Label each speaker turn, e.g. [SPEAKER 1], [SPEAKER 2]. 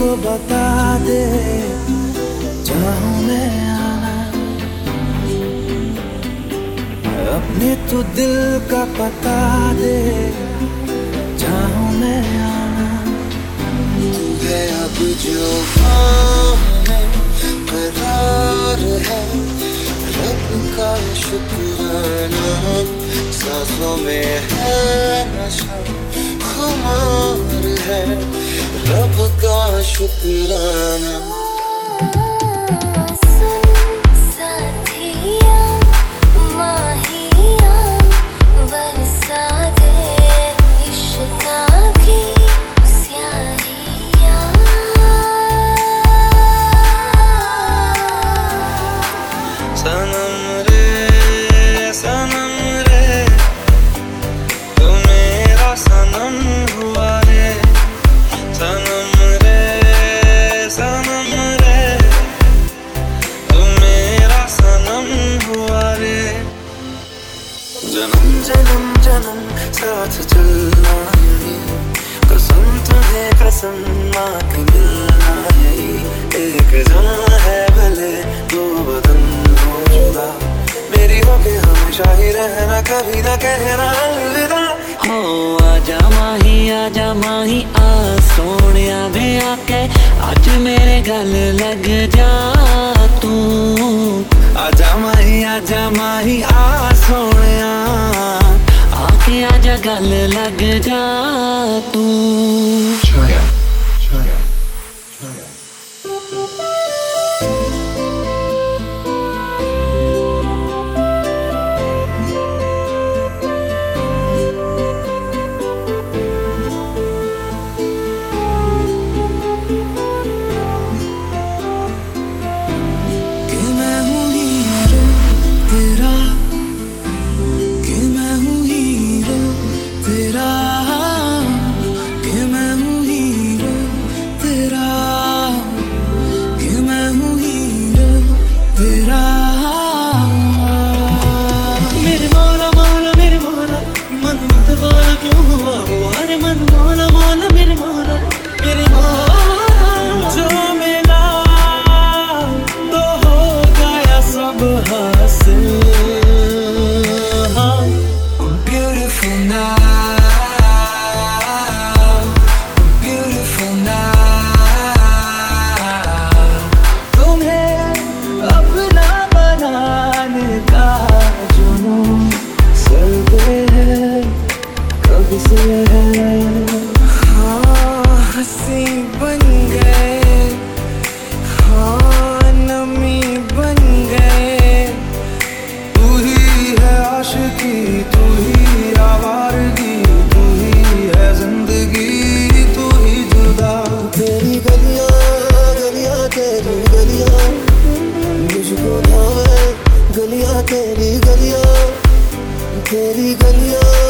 [SPEAKER 1] को बता दे, चाहूं मैं आना। अपने तू दिल का पता दे, चाहूं मैं आना।
[SPEAKER 2] तू है अब जो हमें करार है, रब का शुक्राना। सांसों में है नशा, खुमार है, रब का शुक्राना। सनम रे सनम रे, तू मेरा सनम हुआ रे। सनम रे सनम रे, तू मेरा सनम हुआ रे। जन्म जन्म जन्म साथ चलना यही, कसम तुम्हें कसम माँ मिलना यही। एक जान है भले दो बदन हो जुदा, मेरी होके हमेशा ही रहना, कभी ना कहना अलविदा।
[SPEAKER 3] हो आजा माही आ सोनिया वे आके, आज मेरे गल लग जा तू।
[SPEAKER 1] आजा माही आ सोनिया,
[SPEAKER 3] आके आजा गल लग जा तू।
[SPEAKER 2] छाया छाया छाया।
[SPEAKER 1] हंसी बन गए, हाँ नमी बन गए। तू ही है आशिकी, तू ही आवारगी, तू ही है जिंदगी, तू ही जुदा।
[SPEAKER 2] तेरी गलियां गलियां तेरी गलियां, मुझको भावे गलियां तेरी गलियां, तेरी गलियां।